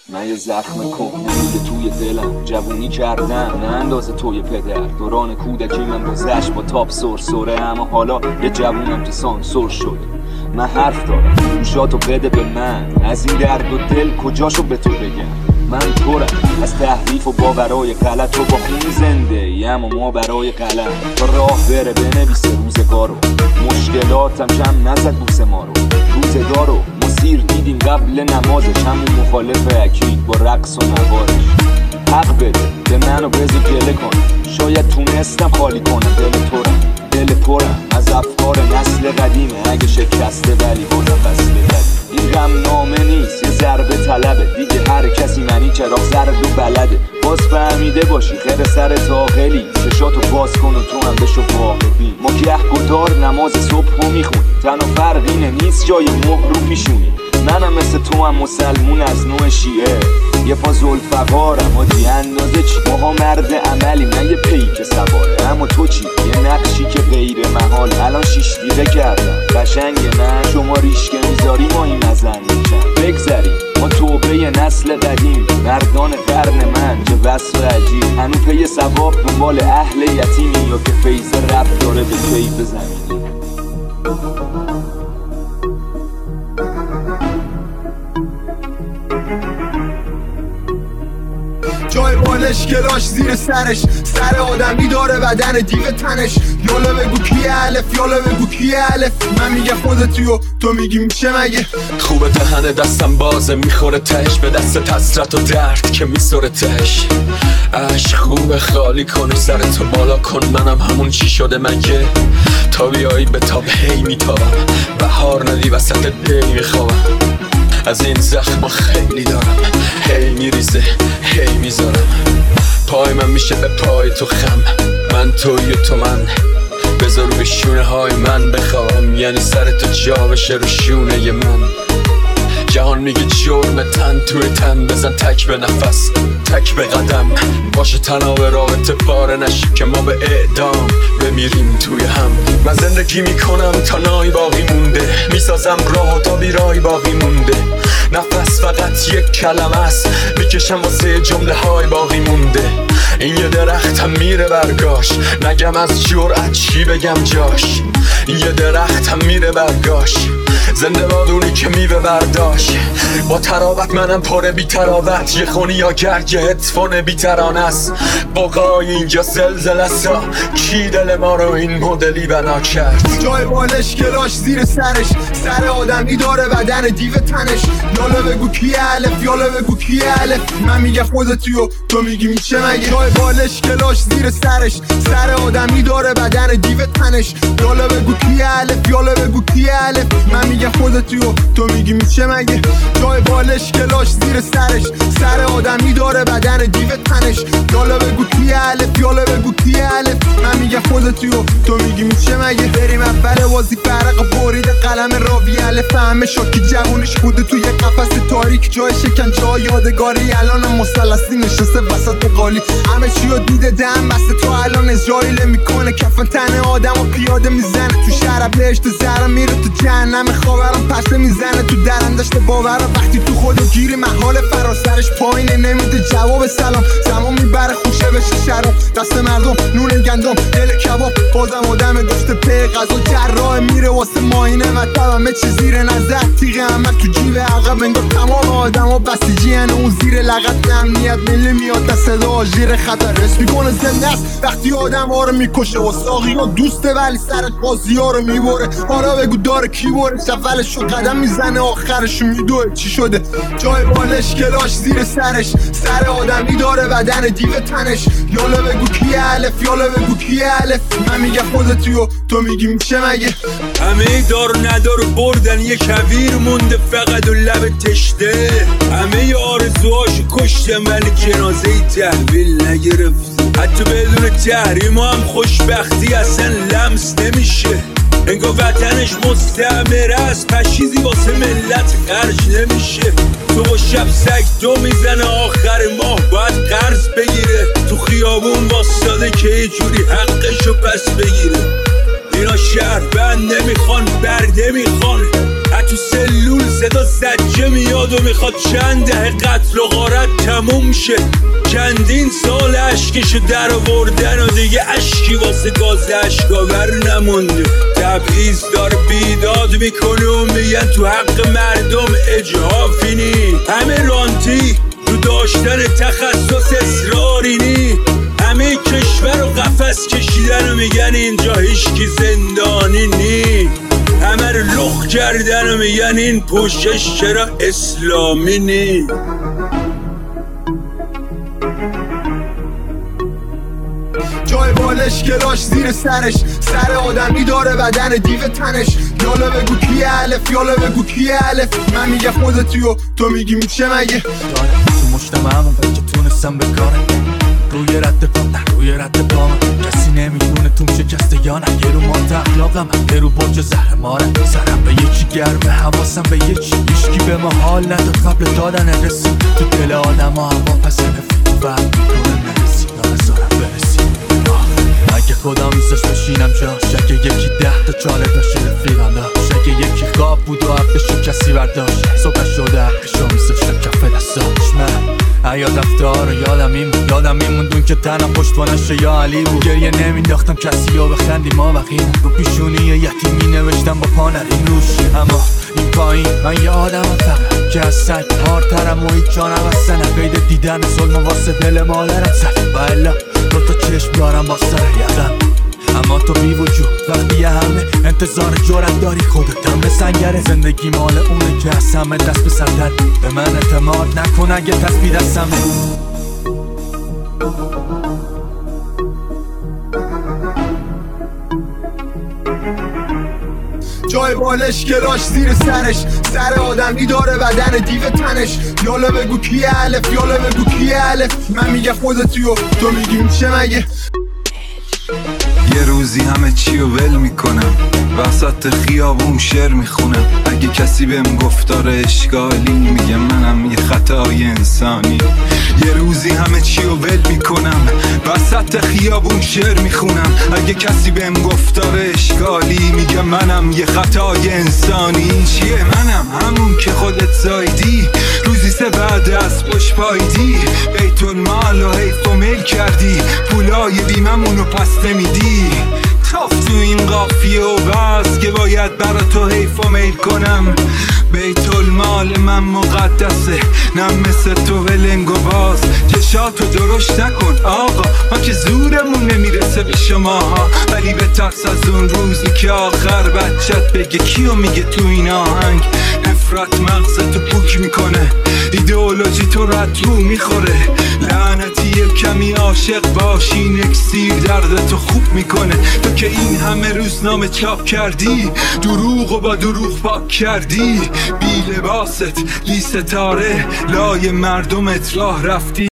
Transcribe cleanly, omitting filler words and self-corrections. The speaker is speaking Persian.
من یه زخم کهنه توی دلم، جوونی کردم نه اندازه توی پدر. دوران کودکی من گذشت با تاپ سرسره، اما حالا یه جوونم که سانسور شده. من حرف دارم گوشاتو بده به من، از این درد و دل کجاشو به تو بگم. من پرم از تحریف و باورای غلط، تو با خون زنده ایم و ما برای قلم. تا راه بره بنویسه روزگارو، مشکلاتم کم نزد بوس ما رو. روزگارو ما سیر دیدیم قبل نمازش، همون مخالف اکید با رقص و نوارش. حق بده به منو بذار گله کنم، شاید تونستم خالی کنم دل پرم از افکار نسل قدیمه. اگه شکسته ولی بازم فصل قدیم. این غم نامه نیست یه ضربه طلبه، دیگه هر کسی منی چراغ زرد و بلده. باز فهمیده باشی خیر سر تاقلی، چشاتو باز کن و تو هم بشو واقعی. ما گهگدار نماز صبح میخونی، تنها فرق اینه نیست جای مهر رو پیشونی. منم مثل تو هم مسلمون از نوع شیعه، یه پا ذوالفقارم آجی اندازه چی. ماها مرد عملی نه یه پیک سواره، اما تو چی؟ یه نقشی که غیر محال. الان 6 دیره کردم قشنگ نه، شما ریشکه میذاری ما این مزن میشن. بگذاریم ما توبه نسل قدیم، مردان قرن من که وصف عجیب. هنو پی ثواب دنبال اهل یتیمی، یا که فیض رب داره به کیف زمینی. جای بالش کلاش زیر سرش، سر آدمی داره بدن دیو تنش. یالا بگو کیه الف، یالا بگو کیه الف. من میگه خودتی و تو میگی میشه مگه. خوبه دهن دستم بازه میخوره تش، به دست حسرت و درد که میسوره تش. عشق خوبه خالی کنی سرتو بالا کن، منم همون چی شده مگه. تا بیایی به تاب هی میتابم، بهار ندی وسط دی میخوابم. از این زخم خیلی دارم، هی میریزه هی میذارم. پای من میشه به پای تو خم، من توی تو من. بذار روی شونه های من بخوام، یعنی سر تو جا بشه رو شونه ی من. جهان میگه جرم تن توی تن، بزن تک به نفس تک به قدم. باشه تناب رابطه پاره نشیم که ما به اعدام بمیریم توی هم. من زندگی میکنم تا نای باقی مونده، میسازم راه تا بیرای باقی مونده. نفس فقط یک کلمه است، میکشم واسه جمله های باقی مونده. این یه درختم میره برگاش، نگم از جرأت چی بگم جاش. این یه درختم میره برگاش، زنده بادونی که میوه برداشت. با تراوت منم پره بی تراوت، یه خونی یا گرگ یه هدفون بی ترانه است. بقای اینجا زلزله سا، کی دل ما رو این مدلی بنا کرد. جای بالش کلاش زیر سرش، سر آدمی داره بدن دیو تنش. یالا بگو کیه الف، یالا بگو کیه الف. من میگه خودتی و تو میگی میشه مگه. جای بالش کلاش زیر سرش، سر آدمی داره بدن دیو تنش. یالا بگو کیه الف، یالا بگو کیه الف. من میگه خودتی و تو میگی میشه مگه. جای بالش کلاش زیر سرش، سر آدمی داره بدن دیو تنش. یالا بگو کیه الف، یالا بگو کیه الف. من میگه خودتی و تو میگی میشه مگه. بریم اول بازی فرق برید قلم راوی الف. همه شاکی جوونش بوده توی قفس تاریک، جای شکن جای یادگاری. الان مثلثی نشسته وسط قالی، همه چیو دیده دم بسته. تو الان اسرائیل میکنه کفن تن آدمو پیاده میزنه تو شهر بهشت زهرا، میره تو جهنم خوابرم پسته میزنه تو درم. داشته باورم وقتی تو خودو گیری محال فراسرش پایینه، نمیده جواب سلام. زمان میبره خوشه بشه شرم، دست مردم نون گندم دل کباب. بازم آدم داشته پی غذا جراح، میره واسه ماینه مطلب. همه چی زیر نظر تیغه، همه تو جیب عقب. انگار تمام آدما بسیجی هن، اون زیر لغت امنیت ملی میاد دست صدا زیر خطر. رس میکنه زنده است وقتی آدم ها رو میکشه، و ساقی ها دوسته ولی سرت بازی ها رو میبره. حالا بگو داره کی بره، شفلشو قدم میزنه آخرشو میدوه چی شده. جای بالش کلاش زیر سرش، سر آدمی داره بدن دیو تنش. یالا بگو کیه الف، یالا بگو کیه الف. من میگه خودتی و تو میگی میشه مگه. همه دار ندار بردن، یه کویر مونده فقط و لب تشته. همه آرزوهاشو کشتم ولی جنازه تحویل نگرفت. حتی بدون تحریم هم خوشبختی اصلا لمس نمیشه. انگار وطنش مستعمره است، پشیزی واسه ملت خرج نمیشه. تو با شب سگ دو میزنه آخر ماه باید قرض بگیره. تو خیابون واسطاده که یه جوری حقشو پس بگیره. اینا شهر بند نمیخوان برده میخوان، تو سلول صدا زجه میاد و میخواد چند دهه قتل و غارت تموم شه. چندین سال اشکشو در آوردن و دیگه اشکی واسه گاز اشکاور نمونده. تبعیض دار بیداد میکنه و میگن تو حق مردم اجحافی نی. همه رانتی تو داشتن تخصص اصراری نی. همه کشور و قفس کشیدن و میگن اینجا هیچکی زندانی نی. همه رو لخ کردن و میگن این پوشش چرا اسلامی نی. جای بالش کلاش زیر سرش، سر آدمی داره بدن دیو تنش. یالا بگو کیه الف، یالا بگو کیه الف. من میگه خودتی و تو میگی میشه مگه. دارم تو مجتمعمون بچه تونستم بکارم روی رد پا روی رد پا کسی نمیدونه توم شکسته یا نه. یه رو مات اخلاقم یه رو برج زهر مارم. سرم به یکی گرمه حواسم به یکی. هیچکی به ما حال نداد قبل دادن رسید. تو دل آدم ها هوا پس نفید و میکنه نرسی یا نزارم برسی. اگه خدا میزش بشینم جاش، اگه یکی 10 تا چاله داشت رفیقم داشت، اگه یکی خواب بود و حقشو کسی برداشت، صبح شده حقشو میزشم کف دستاش. من حیات افتار یادم میموندون که تنم پشتوانش یا علی بود. گریه نمینداختم کسی رو بخندی ما وقیم. رو پیشونی یتیمی نوشتم با پا نریم روش. اما این پایین من یه آدمم فقط که از سنگ هارترم و هیچ جانم از سنه. قید دیدن ظلم واسه دل مادرم زد و الا 2 تا چشم دارم با سر یقم. اما تو بی وجود وقتی همه انتظار جرأت داری خودتم به سنگره. زندگی مال اونه که از همه دست به سردر. به من اعتماد نکن اگه تصویر دستمه. جای بالش کلاش زیر سرش، سر آدمی داره بدن دیو تنش. یالا بگو کیه الف، یالا بگو کیه الف. من میگه خودتی و تو میگی میشه مگه. یه روزی همه چی رو ول میکنم، وسط خیابون شعر میخونم. اگه کسی بهم گفتار اشکالی میگه منم یه خطای انسانی. یه روزی همه چی رو ول میکنم، وسط خیابون شعر میخونم. اگه کسی بهم گفتار اشکالی میگه منم یه خطای انسانی. چیه منم همون که خودت زایدی، روزی 3 بعد از پشت پایدی. بیت المال و حیف و میل کردی، پولای بیممونو پس نمیدی. تاف تو این قافیه و بس که باید برا تو حیف و میل کنم. بیت المال من مقدسه، نه مثل تو ولنگ و باز. چشاتو درشت نکن آقا، ما که زورمون نمیرسه به شماها. ولی به ترس از اون روزی که آخر بچت بگه کیو میگه تو این آهنگ. نفرت مغزتو پوک میکنه، ایدئولوژی تو رد رو میخوره. لعنتی کمی عاشق باشی، اکسیر دردتو خوب میکنه. تو که این همه روزنامه چاپ کردی، دروغ و با دروغ پاک کردی. بی لباست بی ستاره لای مردمت راه رفتی.